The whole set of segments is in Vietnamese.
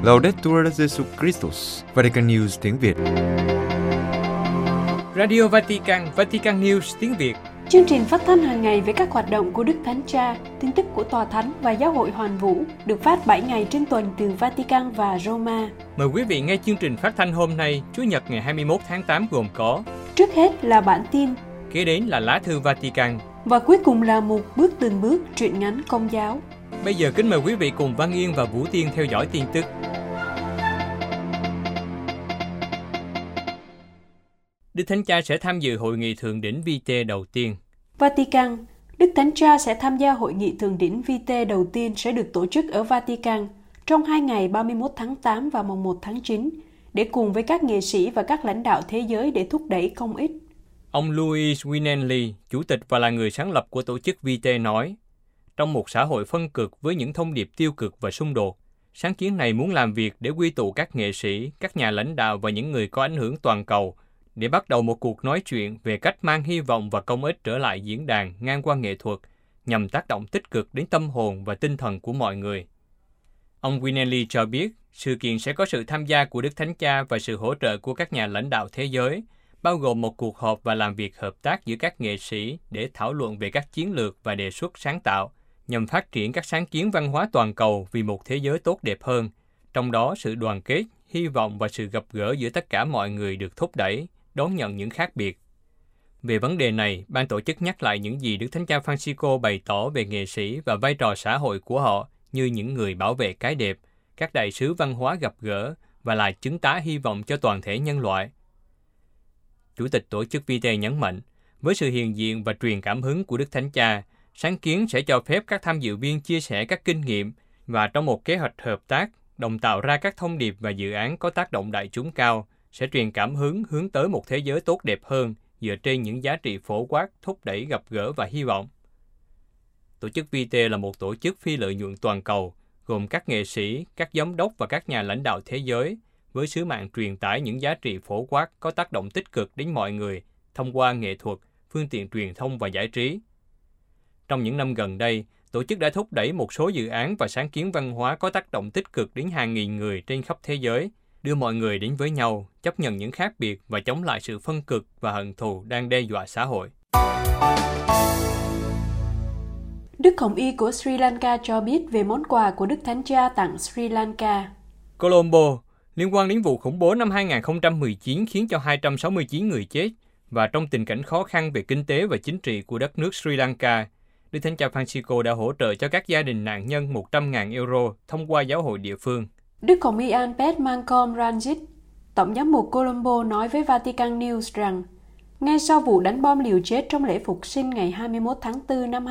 Laudetur Jesus Christus, Vatican News tiếng Việt. Radio Vatican, Vatican News tiếng Việt. Chương trình phát thanh hàng ngày về các hoạt động của Đức Thánh Cha, tin tức của Tòa Thánh và Giáo hội Hoàn Vũ được phát 7 ngày trên tuần từ Vatican và Roma. Mời quý vị nghe chương trình phát thanh hôm nay, Chủ nhật ngày 21 tháng 8 gồm có: trước hết là bản tin, kế đến là lá thư Vatican và cuối cùng là một bước từng bước truyện ngắn Công giáo. Bây giờ kính mời quý vị cùng Văn Yên và Vũ Tiên theo dõi tin tức. Đức Thánh Cha sẽ tham dự hội nghị thượng đỉnh Vitae đầu tiên. Vatican, Đức Thánh Cha sẽ tham gia hội nghị thượng đỉnh Vitae đầu tiên sẽ được tổ chức ở Vatican trong 2 ngày 31 tháng 8 và mùng 1 tháng 9 để cùng với các nghệ sĩ và các lãnh đạo thế giới để thúc đẩy công ích. Ông Louis Winenly, chủ tịch và là người sáng lập của tổ chức Vitae nói, trong một xã hội phân cực với những thông điệp tiêu cực và xung đột, sáng kiến này muốn làm việc để quy tụ các nghệ sĩ, các nhà lãnh đạo và những người có ảnh hưởng toàn cầu để bắt đầu một cuộc nói chuyện về cách mang hy vọng và công ích trở lại diễn đàn ngang qua nghệ thuật nhằm tác động tích cực đến tâm hồn và tinh thần của mọi người. Ông Winenly cho biết sự kiện sẽ có sự tham gia của Đức Thánh Cha và sự hỗ trợ của các nhà lãnh đạo thế giới, bao gồm một cuộc họp và làm việc hợp tác giữa các nghệ sĩ để thảo luận về các chiến lược và đề xuất sáng tạo nhằm phát triển các sáng kiến văn hóa toàn cầu vì một thế giới tốt đẹp hơn, trong đó sự đoàn kết, hy vọng và sự gặp gỡ giữa tất cả mọi người được thúc đẩy, đón nhận những khác biệt. Về vấn đề này, ban tổ chức nhắc lại những gì Đức Thánh Cha Francisco bày tỏ về nghệ sĩ và vai trò xã hội của họ như những người bảo vệ cái đẹp, các đại sứ văn hóa gặp gỡ và là chứng tá hy vọng cho toàn thể nhân loại. Chủ tịch tổ chức Vitae nhấn mạnh, với sự hiện diện và truyền cảm hứng của Đức Thánh Cha, sáng kiến sẽ cho phép các tham dự viên chia sẻ các kinh nghiệm và trong một kế hoạch hợp tác, đồng tạo ra các thông điệp và dự án có tác động đại chúng cao, sẽ truyền cảm hứng hướng tới một thế giới tốt đẹp hơn dựa trên những giá trị phổ quát thúc đẩy gặp gỡ và hy vọng. Tổ chức Vitae là một tổ chức phi lợi nhuận toàn cầu, gồm các nghệ sĩ, các giám đốc và các nhà lãnh đạo thế giới, với sứ mạng truyền tải những giá trị phổ quát có tác động tích cực đến mọi người thông qua nghệ thuật, phương tiện truyền thông và giải trí. Trong những năm gần đây, tổ chức đã thúc đẩy một số dự án và sáng kiến văn hóa có tác động tích cực đến hàng nghìn người trên khắp thế giới, đưa mọi người đến với nhau, chấp nhận những khác biệt và chống lại sự phân cực và hận thù đang đe dọa xã hội. Đức Hồng Y của Sri Lanka cho biết về món quà của Đức Thánh Cha tặng Sri Lanka. Colombo, liên quan đến vụ khủng bố năm 2019 khiến cho 269 người chết, và trong tình cảnh khó khăn về kinh tế và chính trị của đất nước Sri Lanka, Đức Thánh Cha Francisco đã hỗ trợ cho các gia đình nạn nhân 100.000 euro thông qua giáo hội địa phương. Đức Hồng Y Alpet Malcolm Ranjit, Tổng giám mục Colombo nói với Vatican News rằng, ngay sau vụ đánh bom liều chết trong lễ Phục sinh ngày 21 tháng 4 năm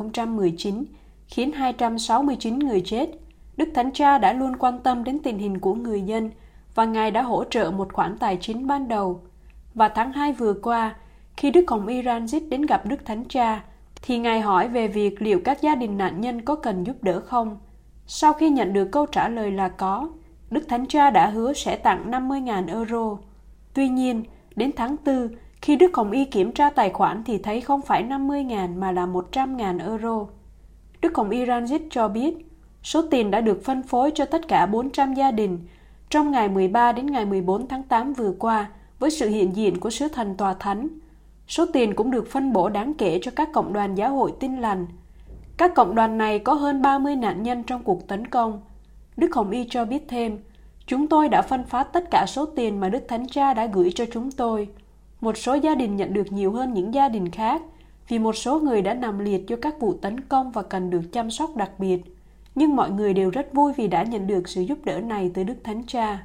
2019, khiến 269 người chết, Đức Thánh Cha đã luôn quan tâm đến tình hình của người dân và Ngài đã hỗ trợ một khoản tài chính ban đầu. Và tháng 2 vừa qua, khi Đức Hồng Y Ranjit đến gặp Đức Thánh Cha, thì Ngài hỏi về việc liệu các gia đình nạn nhân có cần giúp đỡ không. Sau khi nhận được câu trả lời là có, Đức Thánh Cha đã hứa sẽ tặng 50.000 euro. Tuy nhiên, đến tháng 4, khi Đức Hồng Y kiểm tra tài khoản thì thấy không phải 50.000 mà là 100.000 euro. Đức Hồng Y Ranjit cho biết, số tiền đã được phân phối cho tất cả 400 gia đình trong ngày 13 đến ngày 14 tháng 8 vừa qua với sự hiện diện của Sứ Thần Tòa Thánh. Số tiền cũng được phân bổ đáng kể cho các cộng đoàn giáo hội Tin Lành. Các cộng đoàn này có hơn 30 nạn nhân trong cuộc tấn công. Đức Hồng Y cho biết thêm, chúng tôi đã phân phát tất cả số tiền mà Đức Thánh Cha đã gửi cho chúng tôi. Một số gia đình nhận được nhiều hơn những gia đình khác, vì một số người đã nằm liệt do các vụ tấn công và cần được chăm sóc đặc biệt. Nhưng mọi người đều rất vui vì đã nhận được sự giúp đỡ này từ Đức Thánh Cha.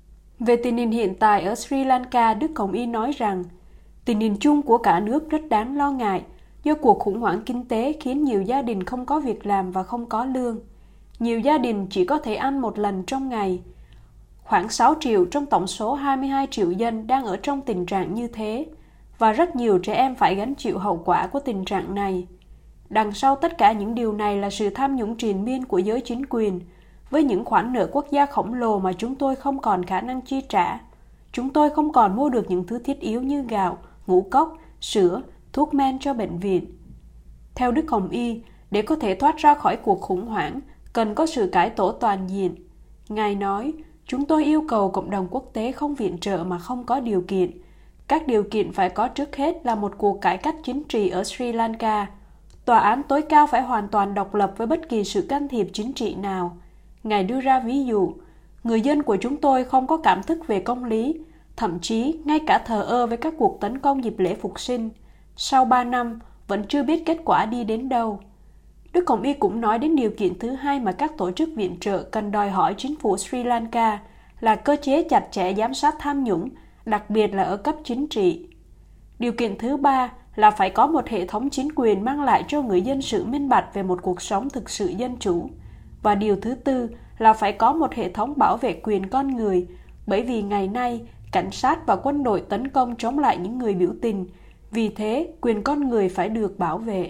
Về tình hình hiện tại ở Sri Lanka, Đức Hồng Y nói rằng, tình hình chung của cả nước rất đáng lo ngại do cuộc khủng hoảng kinh tế khiến nhiều gia đình không có việc làm và không có lương. Nhiều gia đình chỉ có thể ăn một lần trong ngày. Khoảng 6 triệu trong tổng số 22 triệu dân đang ở trong tình trạng như thế, và rất nhiều trẻ em phải gánh chịu hậu quả của tình trạng này. Đằng sau tất cả những điều này là sự tham nhũng triền miên của giới chính quyền, với những khoản nợ quốc gia khổng lồ mà chúng tôi không còn khả năng chi trả. Chúng tôi không còn mua được những thứ thiết yếu như gạo, ngũ cốc, sữa, thuốc men cho bệnh viện. Theo Đức Hồng Y, để có thể thoát ra khỏi cuộc khủng hoảng, cần có sự cải tổ toàn diện. Ngài nói, chúng tôi yêu cầu cộng đồng quốc tế không viện trợ mà không có điều kiện. Các điều kiện phải có trước hết là một cuộc cải cách chính trị ở Sri Lanka. Tòa án tối cao phải hoàn toàn độc lập với bất kỳ sự can thiệp chính trị nào. Ngài đưa ra ví dụ, người dân của chúng tôi không có cảm thức về công lý, thậm chí ngay cả thờ ơ với các cuộc tấn công dịp lễ Phục sinh. Sau 3 năm, vẫn chưa biết kết quả đi đến đâu. Đức Hồng Y cũng nói đến điều kiện thứ hai mà các tổ chức viện trợ cần đòi hỏi chính phủ Sri Lanka là cơ chế chặt chẽ giám sát tham nhũng, đặc biệt là ở cấp chính trị. Điều kiện thứ ba là phải có một hệ thống chính quyền mang lại cho người dân sự minh bạch về một cuộc sống thực sự dân chủ. Và điều thứ tư là phải có một hệ thống bảo vệ quyền con người, bởi vì ngày nay, cảnh sát và quân đội tấn công chống lại những người biểu tình. Vì thế, quyền con người phải được bảo vệ.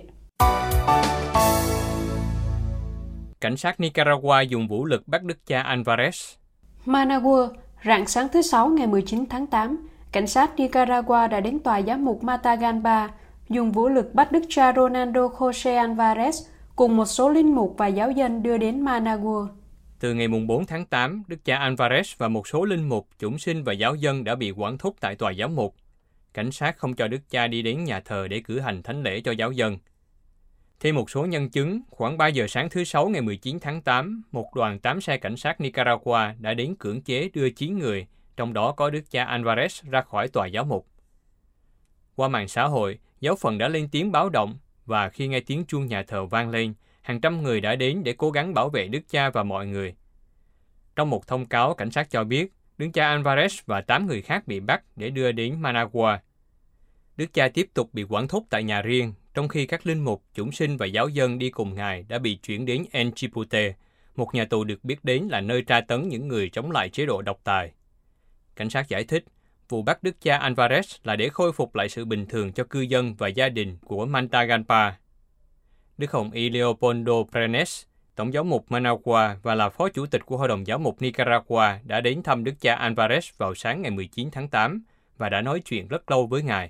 Cảnh sát Nicaragua dùng vũ lực bắt đức cha Alvarez. Managua, rạng sáng thứ Sáu ngày 19 tháng 8, cảnh sát Nicaragua đã đến tòa giám mục Matagalpa, dùng vũ lực bắt đức cha Ronaldo José Alvarez cùng một số linh mục và giáo dân đưa đến Managua. Từ ngày 4 tháng 8, đức cha Alvarez và một số linh mục, chủng sinh và giáo dân đã bị quản thúc tại tòa giám mục. Cảnh sát không cho đức cha đi đến nhà thờ để cử hành thánh lễ cho giáo dân. Theo một số nhân chứng, khoảng 3 giờ sáng thứ Sáu ngày 19 tháng 8, một đoàn 8 xe cảnh sát Nicaragua đã đến cưỡng chế đưa 9 người, trong đó có đức cha Alvarez ra khỏi tòa giáo mục. Qua mạng xã hội, giáo phận đã lên tiếng báo động, và khi nghe tiếng chuông nhà thờ vang lên, hàng trăm người đã đến để cố gắng bảo vệ đức cha và mọi người. Trong một thông cáo, cảnh sát cho biết, đức cha Alvarez và 8 người khác bị bắt để đưa đến Managua. Đức cha tiếp tục bị quản thúc tại nhà riêng, trong khi các linh mục, chủng sinh và giáo dân đi cùng ngài đã bị chuyển đến El Chipote, một nhà tù được biết đến là nơi tra tấn những người chống lại chế độ độc tài. Cảnh sát giải thích, vụ bắt đức cha Alvarez là để khôi phục lại sự bình thường cho cư dân và gia đình của Matagalpa. Đức Hồng Y Leopoldo Brenes, tổng giáo mục Managua và là phó chủ tịch của Hội đồng Giáo mục Nicaragua đã đến thăm đức cha Alvarez vào sáng ngày 19 tháng 8 và đã nói chuyện rất lâu với ngài.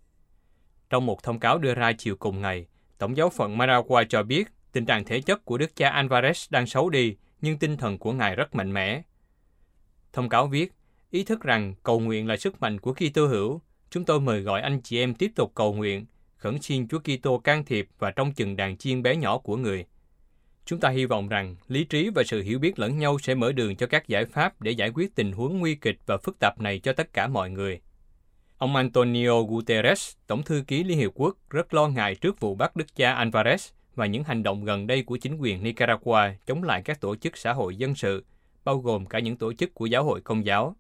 Trong một thông cáo đưa ra chiều cùng ngày, Tổng giáo phận Managua cho biết tình trạng thể chất của đức cha Alvarez đang xấu đi, nhưng tinh thần của ngài rất mạnh mẽ. Thông cáo viết, ý thức rằng cầu nguyện là sức mạnh của Kitô hữu, chúng tôi mời gọi anh chị em tiếp tục cầu nguyện, khẩn xin Chúa Kitô can thiệp và trông chừng đàn chiên bé nhỏ của người. Chúng ta hy vọng rằng lý trí và sự hiểu biết lẫn nhau sẽ mở đường cho các giải pháp để giải quyết tình huống nguy kịch và phức tạp này cho tất cả mọi người. Ông Antonio Guterres, Tổng thư ký Liên Hiệp Quốc, rất lo ngại trước vụ bắt đức cha Alvarez và những hành động gần đây của chính quyền Nicaragua chống lại các tổ chức xã hội dân sự, bao gồm cả những tổ chức của giáo hội Công giáo.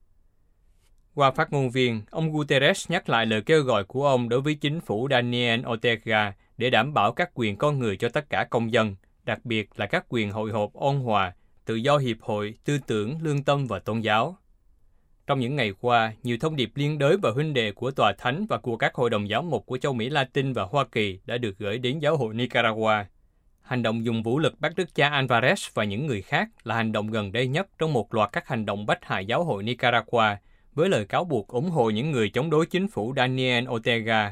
Qua phát ngôn viên, ông Guterres nhắc lại lời kêu gọi của ông đối với chính phủ Daniel Ortega để đảm bảo các quyền con người cho tất cả công dân, đặc biệt là các quyền hội họp ôn hòa, tự do hiệp hội, tư tưởng, lương tâm và tôn giáo. Trong những ngày qua, nhiều thông điệp liên đới và huynh đệ của Tòa Thánh và của các hội đồng giáo mục của châu Mỹ Latin và Hoa Kỳ đã được gửi đến giáo hội Nicaragua. Hành động dùng vũ lực bắt đức cha Alvarez và những người khác là hành động gần đây nhất trong một loạt các hành động bách hại giáo hội Nicaragua, với lời cáo buộc ủng hộ những người chống đối chính phủ Daniel Ortega.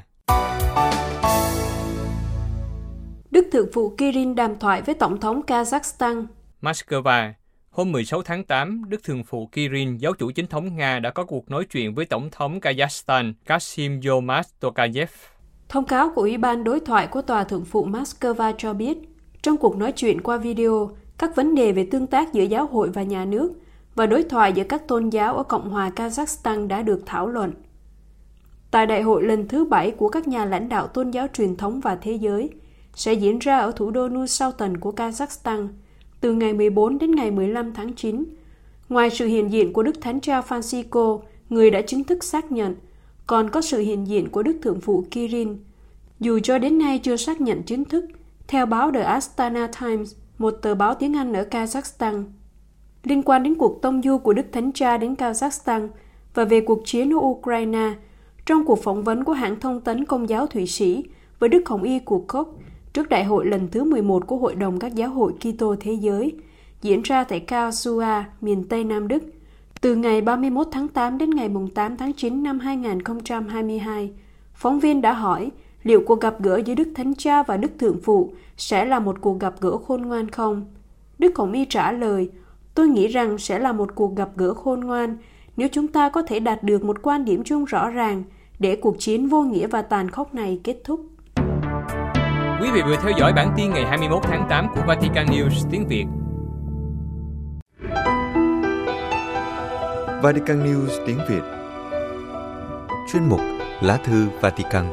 Đức Thượng phụ Kirin đàm thoại với Tổng thống Kazakhstan. Moscow. Hôm 16 tháng 8, Đức Thượng phụ Kirin, giáo chủ chính thống Nga đã có cuộc nói chuyện với Tổng thống Kazakhstan Kassym-Jomart Tokayev. Thông cáo của Ủy ban đối thoại của Tòa Thượng phụ Moscow cho biết, trong cuộc nói chuyện qua video, các vấn đề về tương tác giữa giáo hội và nhà nước và đối thoại giữa các tôn giáo ở Cộng hòa Kazakhstan đã được thảo luận. Tại đại hội lần thứ 7 của các nhà lãnh đạo tôn giáo truyền thống và thế giới, sẽ diễn ra ở thủ đô Nur-Sultan của Kazakhstan, từ ngày 14 đến ngày 15 tháng 9. Ngoài sự hiện diện của Đức Thánh Cha Francisco, người đã chính thức xác nhận, còn có sự hiện diện của Đức Thượng phụ Kirin, dù cho đến nay chưa xác nhận chính thức, theo báo The Astana Times, một tờ báo tiếng Anh ở Kazakhstan. Liên quan đến cuộc tông du của Đức Thánh Cha đến Kazakhstan và về cuộc chiến ở Ukraine, trong cuộc phỏng vấn của hãng thông tấn Công giáo Thụy Sĩ với Đức Hồng Y của Koch trước đại hội lần thứ 11 của Hội đồng các giáo hội Kitô Thế giới, diễn ra tại Karlsruhe, miền Tây Nam Đức, từ ngày 31 tháng 8 đến ngày 8 tháng 9 năm 2022. Phóng viên đã hỏi liệu cuộc gặp gỡ giữa Đức Thánh Cha và Đức Thượng phụ sẽ là một cuộc gặp gỡ khôn ngoan không? Đức Hồng Y trả lời, Tôi nghĩ rằng sẽ là một cuộc gặp gỡ khôn ngoan nếu chúng ta có thể đạt được một quan điểm chung rõ ràng để cuộc chiến vô nghĩa và tàn khốc này kết thúc. Quý vị vừa theo dõi bản tin ngày 21 tháng 8 của Vatican News tiếng Việt. Vatican News tiếng Việt. Chuyên mục Lá thư Vatican.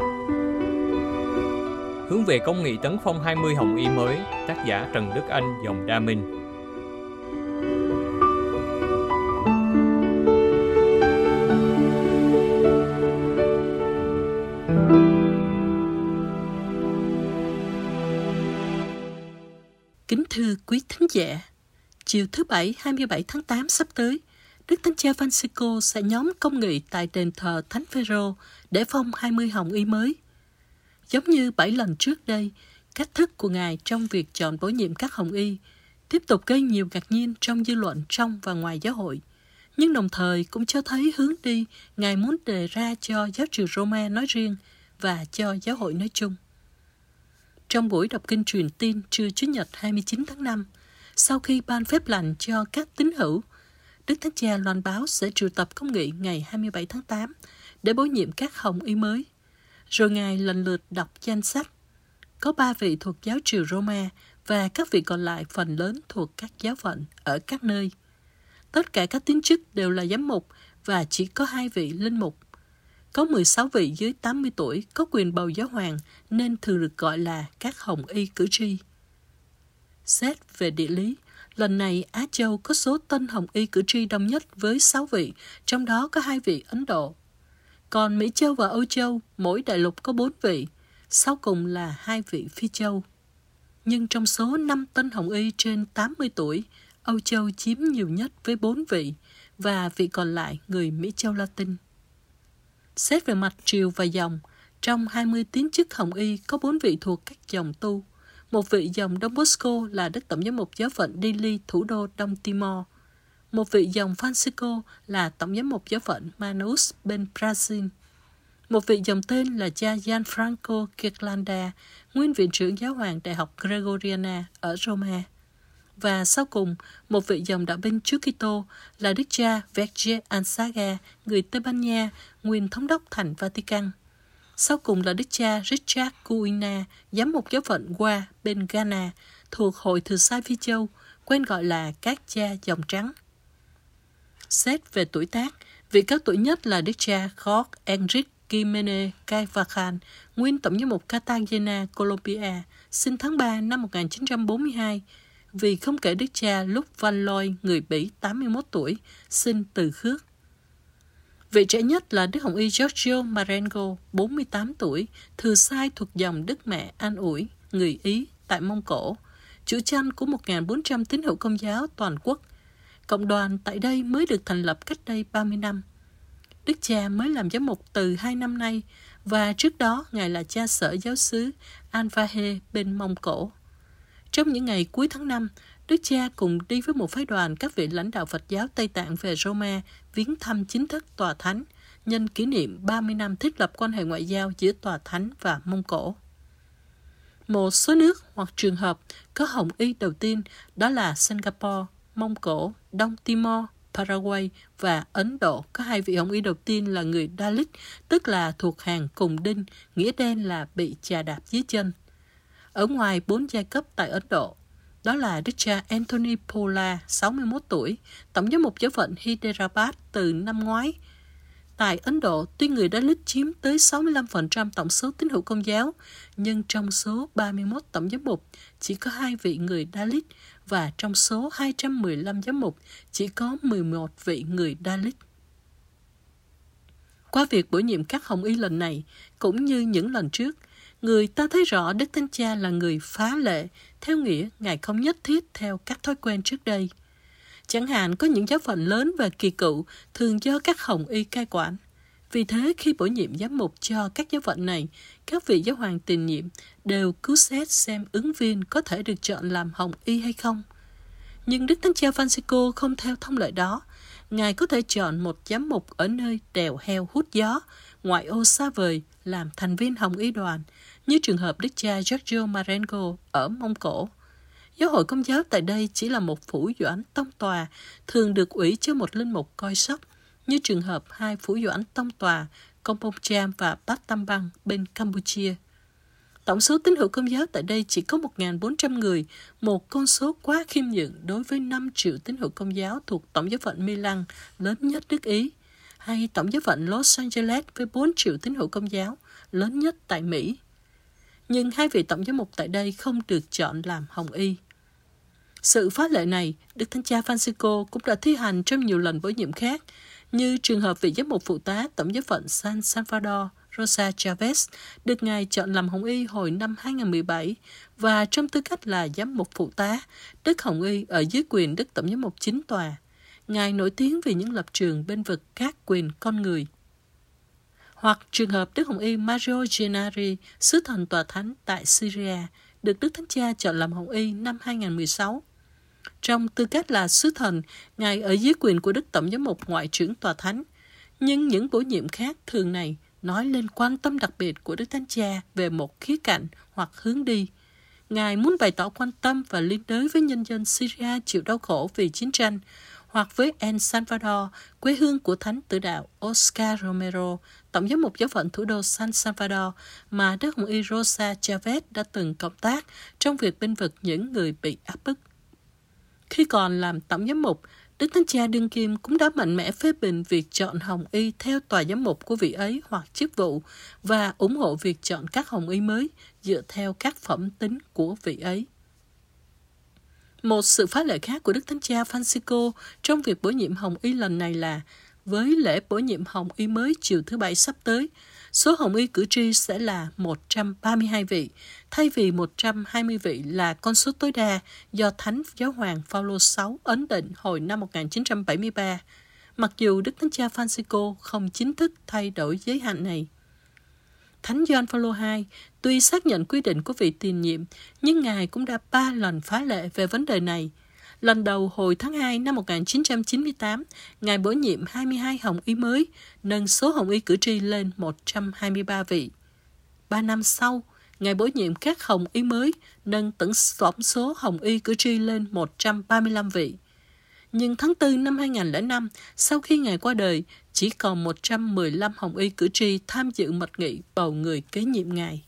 Hướng về công nghị tấn phong 20 hồng y mới, tác giả Trần Đức Anh, dòng Đa Minh. Kính thưa quý thính giả, chiều thứ Bảy 27 tháng 8 sắp tới, Đức Thánh Cha Francisco sẽ nhóm công nghị tại đền thờ Thánh Phêrô để phong 20 hồng y mới. Giống như 7 lần trước đây, cách thức của Ngài trong việc chọn bổ nhiệm các hồng y tiếp tục gây nhiều ngạc nhiên trong dư luận trong và ngoài giáo hội, nhưng đồng thời cũng cho thấy hướng đi Ngài muốn đề ra cho giáo triều Roma nói riêng và cho giáo hội nói chung. Trong buổi đọc kinh truyền tin trưa Chủ nhật 29 tháng 5, sau khi ban phép lành cho các tín hữu, Đức Thánh Cha loan báo sẽ triệu tập công nghị ngày 27 tháng 8 để bổ nhiệm các hồng y mới. Rồi Ngài lần lượt đọc danh sách. Có 3 vị thuộc giáo triều Roma và các vị còn lại phần lớn thuộc các giáo phận ở các nơi. Tất cả các tín chức đều là giám mục và chỉ có 2 vị linh mục. Có 16 vị dưới 80 tuổi có quyền bầu giáo hoàng nên thường được gọi là các hồng y cử tri. Xét về địa lý, lần này Á Châu có số tân hồng y cử tri đông nhất với 6 vị, trong đó có 2 vị Ấn Độ. Còn Mỹ Châu và Âu Châu, mỗi đại lục có 4 vị, sau cùng là 2 vị Phi Châu. Nhưng trong số 5 tân hồng y trên 80 tuổi, Âu Châu chiếm nhiều nhất với 4 vị, và vị còn lại người Mỹ Châu Latin. Xét về mặt triều và dòng, trong 20 tín chức hồng y có 4 vị thuộc các dòng tu. Một vị dòng Don Bosco là Đức Tổng giám mục giáo phận Dili, thủ đô Đông Timor. Một vị dòng Francisco là Tổng giám mục giáo phận Manaus bên Brazil. Một vị dòng tên là cha Gianfranco Kirklanda, nguyên viện trưởng giáo hoàng Đại học Gregoriana ở Roma. Và sau cùng, một vị dòng đạo binh Chúa Kitô là Đức cha Verge Ansaga, người Tây Ban Nha, nguyên thống đốc thành Vatican. Sau cùng là Đức cha Richard Cuina, giám mục giáo phận Wa bên Ghana, thuộc Hội Thừa Sai Phi Châu, quen gọi là các cha dòng trắng. Xét về tuổi tác, vị cao tuổi nhất là Đức cha Jorge Enrique Jimenez Caivacan, nguyên tổng giám mục Cartagena, Colombia, sinh tháng 3 năm 1942, vì không kể Đức cha Luc Van Looy, người Bỉ 81 tuổi, sinh từ Khước. Vị trẻ nhất là Đức Hồng Y Giorgio Marengo, 48 tuổi, thừa sai thuộc dòng Đức Mẹ An Ủi, người Ý, tại Mông Cổ, chủ chăn của 1.400 tín hữu Công giáo toàn quốc. Cộng đoàn tại đây mới được thành lập cách đây 30 năm. Đức cha mới làm giám mục từ 2 năm nay, và trước đó Ngài là cha sở giáo xứ Anvahe bên Mông Cổ. Trong những ngày cuối tháng 5, Đức cha cùng đi với một phái đoàn các vị lãnh đạo Phật giáo Tây Tạng về Roma viếng thăm chính thức Tòa Thánh, nhân kỷ niệm 30 năm thiết lập quan hệ ngoại giao giữa Tòa Thánh và Mông Cổ. Một số nước hoặc trường hợp có hồng y đầu tiên đó là Singapore, Mông Cổ, Đông Timor, Paraguay và Ấn Độ có 2 vị hồng y đầu tiên là người Dalit, tức là thuộc hàng cùng đinh, nghĩa đen là bị chà đạp dưới chân. Ở ngoài 4 giai cấp tại Ấn Độ, đó là Đức cha Anthony Pola, 61 tuổi, tổng giám mục giáo phận Hyderabad từ năm ngoái. Tại Ấn Độ, tuy người Dalit chiếm tới 65% tổng số tín hữu Công giáo, nhưng trong số 31 tổng giám mục chỉ có 2 vị người Dalit, và trong số 215 giám mục chỉ có 11 vị người Dalit. Qua việc bổ nhiệm các hồng y lần này, cũng như những lần trước, người ta thấy rõ Đức Thánh Cha là người phá lệ, theo nghĩa Ngài không nhất thiết theo các thói quen trước đây. Chẳng hạn có những giáo phận lớn và kỳ cựu thường do các hồng y cai quản. Vì thế khi bổ nhiệm giám mục cho các giáo phận này, các vị giáo hoàng tiền nhiệm đều cứu xét xem ứng viên có thể được chọn làm hồng y hay không. Nhưng Đức Thánh Cha Francisco không theo thông lệ đó. Ngài có thể chọn một giám mục ở nơi đèo heo hút gió, ngoại ô xa vời, làm thành viên hồng y đoàn, như trường hợp Đức cha Giorgio Marengo ở Mông Cổ. Giáo hội Công giáo tại đây chỉ là một phủ doãn tông tòa, thường được ủy cho một linh mục coi sóc, như trường hợp hai phủ doãn tông tòa Kompong Cham và Pat Tam Bang bên Campuchia. Tổng số tín hữu Công giáo tại đây chỉ có 1.400 người, một con số quá khiêm nhượng đối với 5 triệu tín hữu Công giáo thuộc Tổng giáo phận Milan, lớn nhất nước Ý, hay Tổng giáo phận Los Angeles với 4 triệu tín hữu Công giáo, lớn nhất tại Mỹ. Nhưng hai vị tổng giám mục tại đây không được chọn làm hồng y. Sự phá lệ này, Đức Thánh Cha Francisco cũng đã thi hành trong nhiều lần bổ nhiệm khác, như trường hợp vị giám mục phụ tá Tổng giáo phận San Salvador, Rosa Chavez, được Ngài chọn làm hồng y hồi năm 2017, và trong tư cách là giám mục phụ tá, Đức Hồng y ở dưới quyền Đức Tổng giám mục chính tòa. Ngài nổi tiếng vì những lập trường bên vực các quyền con người. Hoặc trường hợp Đức Hồng y Mario Gennari, sứ thần tòa thánh tại Syria, được Đức Thánh Cha chọn làm hồng y năm 2016. Trong tư cách là sứ thần, Ngài ở dưới quyền của Đức Tổng giám mục ngoại trưởng tòa thánh. Nhưng những bổ nhiệm khác thường này nói lên quan tâm đặc biệt của Đức Thánh Cha về một khía cạnh hoặc hướng đi. Ngài muốn bày tỏ quan tâm và liên đới với nhân dân Syria chịu đau khổ vì chiến tranh, hoặc với El Salvador, quê hương của Thánh Tử đạo Oscar Romero, Tổng giám mục giáo phận thủ đô San Salvador, mà Đức Hồng y Rosa Chavez đã từng cộng tác trong việc bênh vực những người bị áp bức. Khi còn làm Tổng giám mục, Đức Thánh Cha đương kim cũng đã mạnh mẽ phê bình việc chọn hồng y theo tòa giám mục của vị ấy hoặc chức vụ, và ủng hộ việc chọn các hồng y mới dựa theo các phẩm tính của vị ấy. Một sự phá lệ khác của Đức Thánh Cha Francisco trong việc bổ nhiệm hồng y lần này là, với lễ bổ nhiệm hồng y mới chiều thứ Bảy sắp tới, số hồng y cử tri sẽ là 132 vị, thay vì 120 vị là con số tối đa do Thánh Giáo hoàng Phaolô VI ấn định hồi năm 1973, mặc dù Đức Thánh Cha Francisco không chính thức thay đổi giới hạn này. Thánh Gioan Phaolô II tuy xác nhận quy định của vị tiền nhiệm, nhưng Ngài cũng đã 3 lần phá lệ về vấn đề này. Lần đầu hồi tháng 2 năm 1998, Ngài bổ nhiệm 22 hồng y mới, nâng số hồng y cử tri lên 123 vị. 3 năm sau, Ngài bổ nhiệm các hồng y mới, nâng tổng số hồng y cử tri lên 135 vị. Nhưng tháng 4 năm 2005, sau khi Ngài qua đời, chỉ còn 115 hồng y cử tri tham dự mật nghị bầu người kế nhiệm Ngài.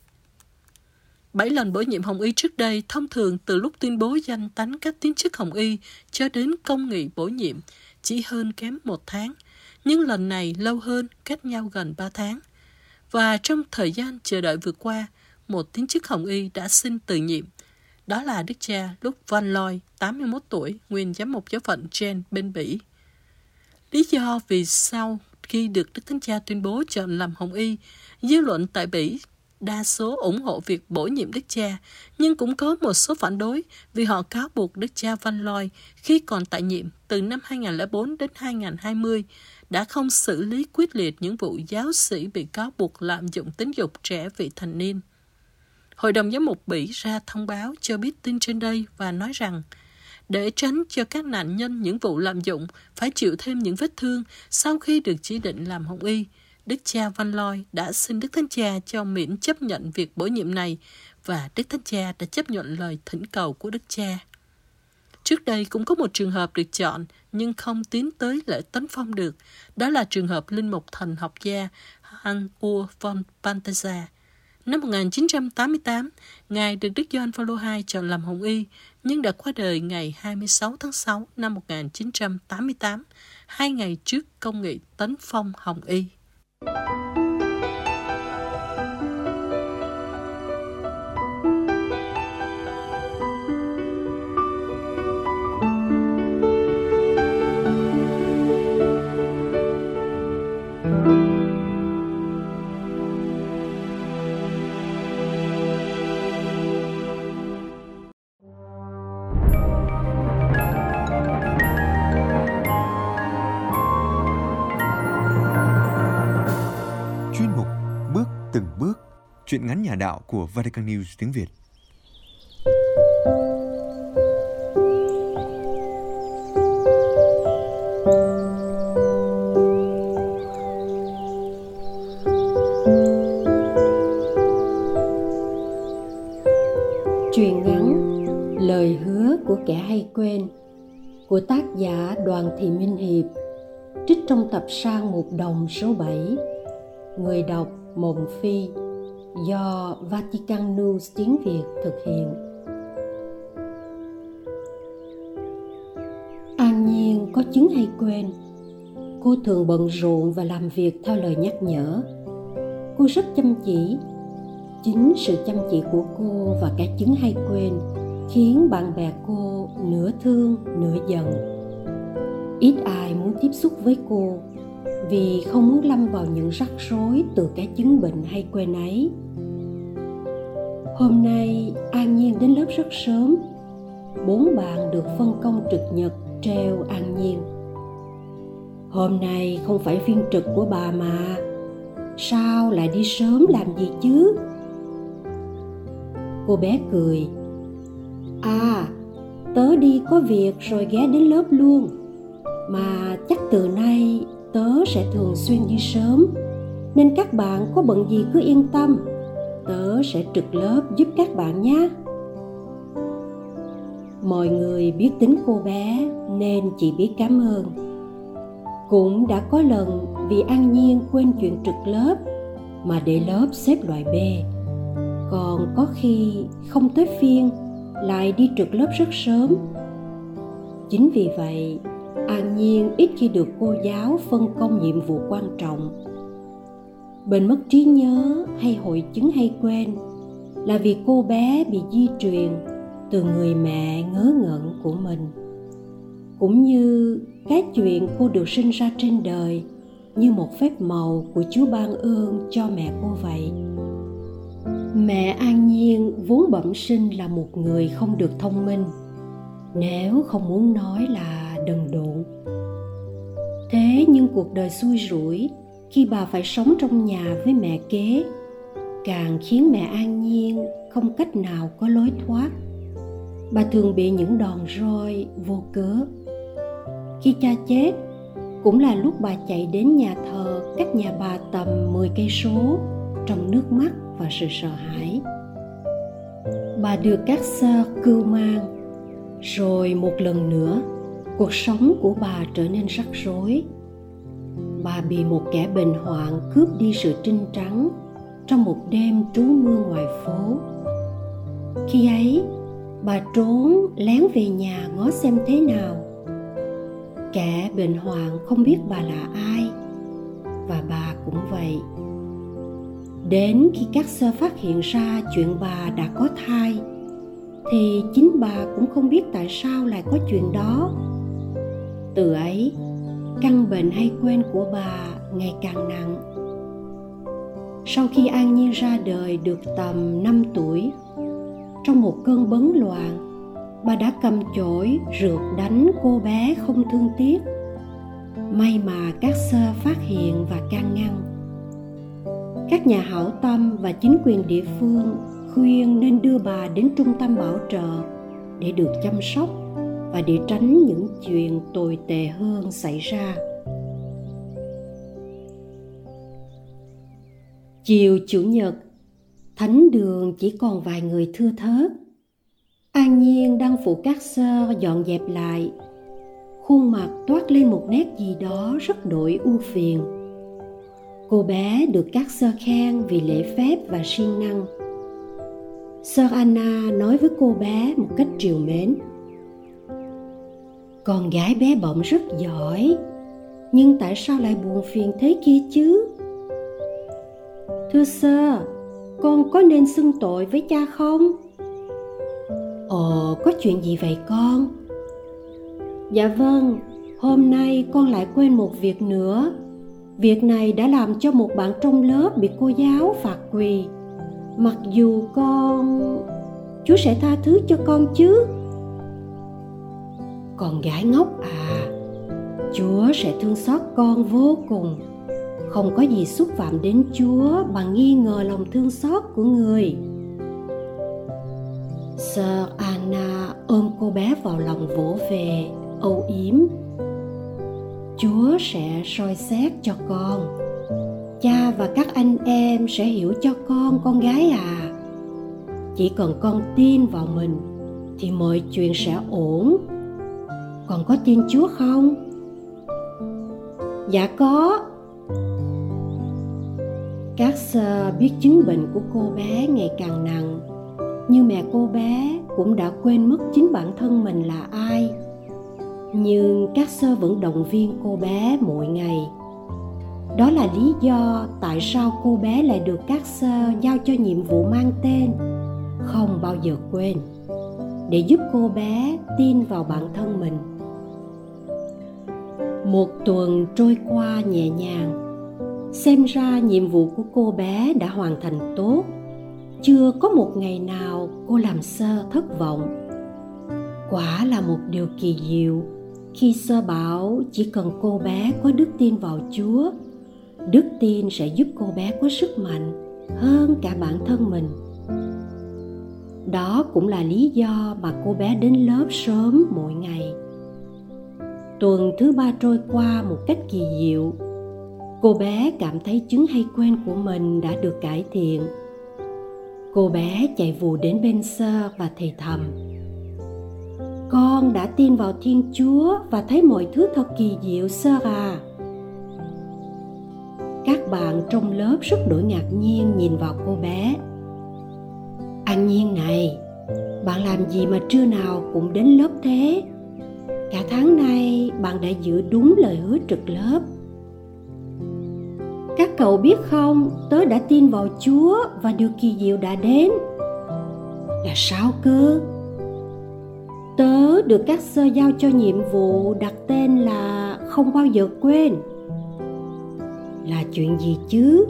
7 lần bổ nhiệm hồng y trước đây thông thường từ lúc tuyên bố danh tánh các tiến chức hồng y cho đến công nghị bổ nhiệm chỉ hơn kém 1 tháng, nhưng lần này lâu hơn, cách nhau gần 3 tháng. Và trong thời gian chờ đợi vừa qua, một tiến chức hồng y đã xin từ nhiệm. Đó là Đức cha Luc Van Looy, 81 tuổi, nguyên giám mục giáo phận Gen bên Bỉ. Lý do vì sao khi được Đức Thánh Cha tuyên bố chọn làm hồng y, dư luận tại Bỉ đa số ủng hộ việc bổ nhiệm Đức cha, nhưng cũng có một số phản đối vì họ cáo buộc Đức cha Van Looy khi còn tại nhiệm từ năm 2004 đến 2020 đã không xử lý quyết liệt những vụ giáo sĩ bị cáo buộc lạm dụng tính dục trẻ vị thành niên. Hội đồng giám mục Bỉ ra thông báo cho biết tin trên đây và nói rằng, để tránh cho các nạn nhân những vụ lạm dụng phải chịu thêm những vết thương sau khi được chỉ định làm hồng y, Đức cha Van Looy đã xin Đức Thánh Cha cho miễn chấp nhận việc bổ nhiệm này, và Đức Thánh Cha đã chấp nhận lời thỉnh cầu của Đức cha. Trước đây cũng có một trường hợp được chọn nhưng không tiến tới lễ tấn phong được. Đó là trường hợp linh mục thần học gia Hans-Urs von Balthasar. Năm 1988, Ngài được Đức Gioan Phaolô II chọn làm hồng y, nhưng đã qua đời ngày 26 tháng 6 năm 1988, 2 ngày trước công nghị tấn phong hồng y. Từng bước, truyện ngắn nhà đạo của Vatican News tiếng Việt. Truyện ngắn Lời hứa của kẻ hay quên của tác giả Đoàn Thị Minh Hiệp, trích trong tập Sang Một Đồng số 7. Người đọc Mộng Phi, do Vatican News tiếng Việt thực hiện. An Nhiên có chứng hay quên. Cô thường bận rộn và làm việc theo lời nhắc nhở. Cô rất chăm chỉ. Chính sự chăm chỉ của cô và cả chứng hay quên khiến bạn bè cô nửa thương nửa giận. Ít ai muốn tiếp xúc với cô vì không muốn lâm vào những rắc rối từ cái chứng bệnh hay quên ấy. Hôm nay An Nhiên đến lớp rất sớm. 4 bạn được phân công trực nhật treo An Nhiên. Hôm nay không phải phiên trực của bà mà, sao lại đi sớm làm gì chứ? Cô bé cười. À, tớ đi có việc rồi ghé đến lớp luôn. Mà chắc từ nay tớ sẽ thường xuyên đi sớm, nên các bạn có bận gì cứ yên tâm, tớ sẽ trực lớp giúp các bạn nhé. Mọi người biết tính cô bé nên chỉ biết cảm ơn. Cũng đã có lần vì An Nhiên quên chuyện trực lớp mà để lớp xếp loại B. Còn có khi không tới phiên lại đi trực lớp rất sớm. Chính vì vậy, An Nhiên ít khi được cô giáo phân công nhiệm vụ quan trọng. Bệnh mất trí nhớ hay hội chứng hay quên là vì cô bé bị di truyền từ người mẹ ngớ ngẩn của mình. Cũng như cái chuyện cô được sinh ra trên đời như một phép màu của Chúa ban ơn cho mẹ cô vậy. Mẹ An Nhiên vốn bẩm sinh là một người không được thông minh, nếu không muốn nói là đần độn. Thế nhưng cuộc đời xui rủi khi bà phải sống trong nhà với mẹ kế càng khiến mẹ An Nhiên không cách nào có lối thoát. Bà thường bị những đòn roi vô cớ. Khi cha chết cũng là lúc bà chạy đến nhà thờ cách nhà bà tầm 10 cây số trong nước mắt và sự sợ hãi. Bà được các sơ cưu mang, rồi một lần nữa cuộc sống của bà trở nên rắc rối. Bà bị một kẻ bệnh hoạn cướp đi sự trinh trắng trong một đêm trú mưa ngoài phố. Khi ấy, bà trốn lén về nhà ngó xem thế nào. Kẻ bệnh hoạn không biết bà là ai, và bà cũng vậy. Đến khi các sơ phát hiện ra chuyện bà đã có thai, thì chính bà cũng không biết tại sao lại có chuyện đó. Từ ấy, căn bệnh hay quên của bà ngày càng nặng. Sau khi An Nhiên ra đời được tầm 5 tuổi, trong một cơn bấn loạn, bà đã cầm chổi rượt đánh cô bé không thương tiếc. May mà các sơ phát hiện và can ngăn. Các nhà hảo tâm và chính quyền địa phương khuyên nên đưa bà đến trung tâm bảo trợ để được chăm sóc và để tránh những chuyện tồi tệ hơn xảy ra. Chiều Chủ nhật, thánh đường chỉ còn vài người thưa thớt. An Nhiên đang phụ các sơ dọn dẹp lại. Khuôn mặt toát lên một nét gì đó rất đổi ưu phiền. Cô bé được các sơ khen vì lễ phép và siêng năng. Sơ Anna nói với cô bé một cách trìu mến: Con gái bé bỏng rất giỏi, nhưng tại sao lại buồn phiền thế kia chứ? Thưa sơ, con có nên xưng tội với cha không? Ồ, có chuyện gì vậy con? Dạ vâng, hôm nay con lại quên một việc nữa. Việc này đã làm cho một bạn trong lớp bị cô giáo phạt quỳ. Mặc dù Chúa sẽ tha thứ cho con chứ? Con gái ngốc à, Chúa sẽ thương xót con vô cùng. Không có gì xúc phạm đến Chúa bằng nghi ngờ lòng thương xót của người. Sơ Anna ôm cô bé vào lòng vỗ về, âu yếm. Chúa sẽ soi xét cho con. Cha và các anh em sẽ hiểu cho con gái à. Chỉ cần con tin vào mình thì mọi chuyện sẽ ổn. Con có tin Chúa không? Dạ có. Các sơ biết chứng bệnh của cô bé ngày càng nặng, nhưng mẹ cô bé cũng đã quên mất chính bản thân mình là ai. Nhưng các sơ vẫn động viên cô bé mỗi ngày. Đó là lý do tại sao cô bé lại được các sơ giao cho nhiệm vụ mang tên không bao giờ quên, để giúp cô bé tin vào bản thân mình. Một tuần trôi qua nhẹ nhàng. Xem ra nhiệm vụ của cô bé đã hoàn thành tốt. Chưa có một ngày nào cô làm sơ thất vọng. Quả là một điều kỳ diệu khi sơ bảo chỉ cần cô bé có đức tin vào Chúa, đức tin sẽ giúp cô bé có sức mạnh hơn cả bản thân mình. Đó cũng là lý do mà cô bé đến lớp sớm mỗi ngày. Tuần thứ 3 trôi qua một cách kỳ diệu. Cô bé cảm thấy chứng hay quên của mình đã được cải thiện. Cô bé chạy vù đến bên sơ và thì thầm: Con đã tin vào Thiên Chúa và thấy mọi thứ thật kỳ diệu sơ à. Các bạn trong lớp rất đổi ngạc nhiên nhìn vào cô bé. An Nhiên này, bạn làm gì mà trưa nào cũng đến lớp thế? Cả tháng nay bạn đã giữ đúng lời hứa trực lớp. Các cậu biết không, tớ đã tin vào Chúa và điều kỳ diệu đã đến. Là sao cơ? Tớ được các sơ giao cho nhiệm vụ đặt tên là không bao giờ quên. Là chuyện gì chứ?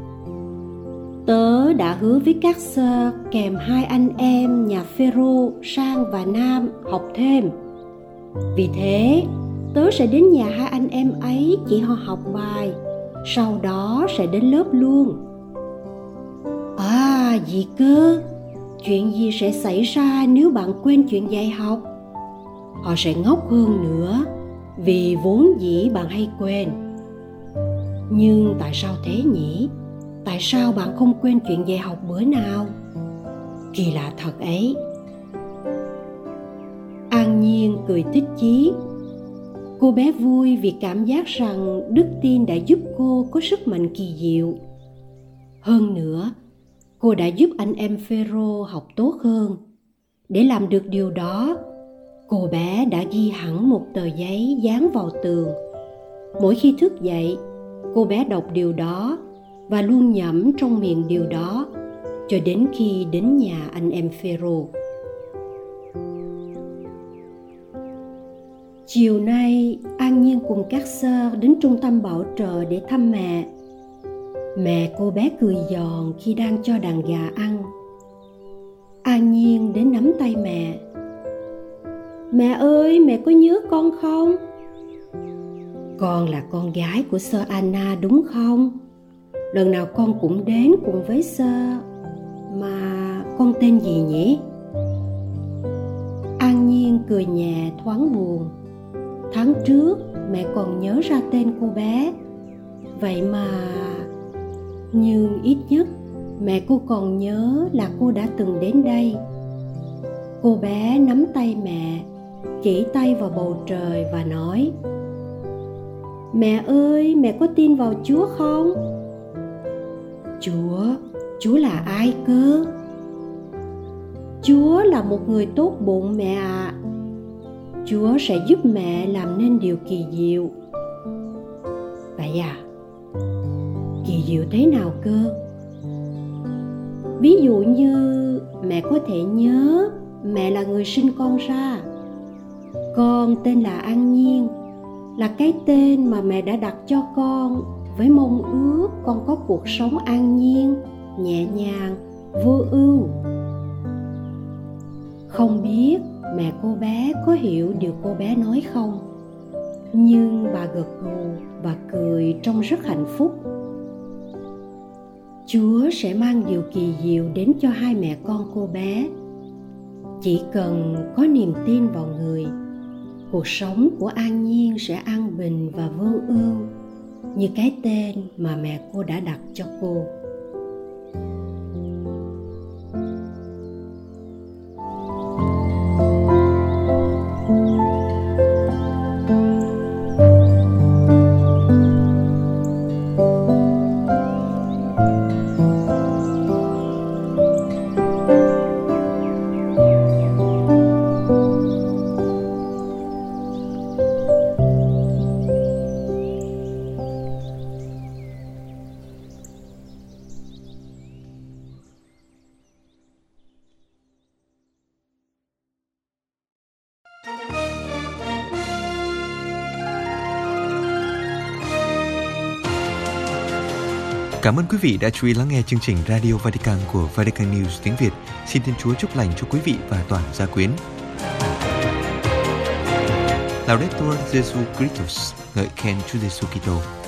Tớ đã hứa với các sơ kèm 2 anh em nhà Phêrô, Sang và Nam học thêm. Vì thế, tớ sẽ đến nhà 2 anh em ấy chỉ họ học bài, sau đó sẽ đến lớp luôn. À, gì cơ? Chuyện gì sẽ xảy ra nếu bạn quên chuyện dạy học? Họ sẽ ngốc hơn nữa, vì vốn dĩ bạn hay quên. Nhưng tại sao thế nhỉ? Tại sao bạn không quên chuyện dạy học bữa nào? Kỳ lạ thật ấy. An Nhiên cười thích chí. Cô bé vui vì cảm giác rằng đức tin đã giúp cô có sức mạnh kỳ diệu. Hơn nữa, cô đã giúp anh em Phêrô học tốt hơn. Để làm được điều đó, cô bé đã ghi hẳn một tờ giấy dán vào tường. Mỗi khi thức dậy, cô bé đọc điều đó và luôn nhẩm trong miệng điều đó cho đến khi đến nhà anh em Phêrô. Chiều nay, An Nhiên cùng các sơ đến trung tâm bảo trợ để thăm mẹ. Mẹ cô bé cười giòn khi đang cho đàn gà ăn. An Nhiên đến nắm tay mẹ. Mẹ ơi, mẹ có nhớ con không? Con là con gái của sơ Anna đúng không? Lần nào con cũng đến cùng với sơ. Mà con tên gì nhỉ? An Nhiên cười nhẹ thoáng buồn. Tháng trước mẹ còn nhớ ra tên cô bé. Vậy mà... Nhưng ít nhất mẹ cô còn nhớ là cô đã từng đến đây. Cô bé nắm tay mẹ, chỉ tay vào bầu trời và nói: Mẹ ơi, mẹ có tin vào Chúa không? Chúa là ai cơ? Chúa là một người tốt bụng mẹ ạ. Chúa sẽ giúp mẹ làm nên điều kỳ diệu. Vậy à? Kỳ diệu thế nào cơ? Ví dụ như mẹ có thể nhớ mẹ là người sinh con ra. Con tên là An Nhiên, là cái tên mà mẹ đã đặt cho con với mong ước con có cuộc sống an nhiên, nhẹ nhàng, vô ưu. Không biết mẹ cô bé có hiểu điều cô bé nói không? Nhưng bà gật gù và cười trông rất hạnh phúc. Chúa sẽ mang điều kỳ diệu đến cho hai mẹ con cô bé. Chỉ cần có niềm tin vào người, cuộc sống của An Nhiên sẽ an bình và vô ưu như cái tên mà mẹ cô đã đặt cho cô. Cảm ơn quý vị đã chú ý lắng nghe chương trình Radio Vatican của Vatican News tiếng Việt. Xin Thiên Chúa chúc lành cho quý vị và toàn gia quyến. Laudetur Jesu Christus, ngợi khen Chúa Giêsu Kitô.